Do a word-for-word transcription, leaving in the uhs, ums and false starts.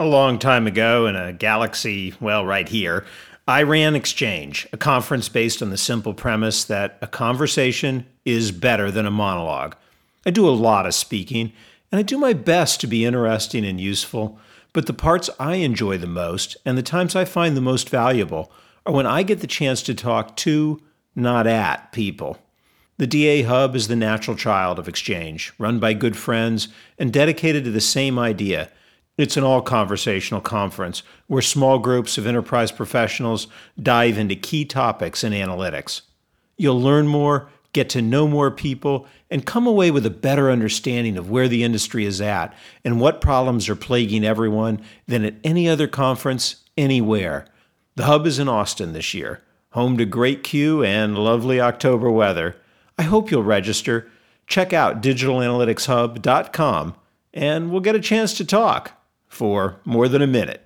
A long time ago in a galaxy, well, right here, I ran Exchange, a conference based on the simple premise that a conversation is better than a monologue. I do a lot of speaking, and I do my best to be interesting and useful, but the parts I enjoy the most and the times I find the most valuable are when I get the chance to talk to, not at, people. The D A Hub is the natural child of Exchange, run by good friends and dedicated to the same idea. It's an all-conversational conference where small groups of enterprise professionals dive into key topics in analytics. You'll learn more, get to know more people, and come away with a better understanding of where the industry is at and what problems are plaguing everyone than at any other conference anywhere. The Hub is in Austin this year, home to great Q and lovely October weather. I hope you'll register. Check out digital analytics hub dot com, and we'll get a chance to talk for more than a minute.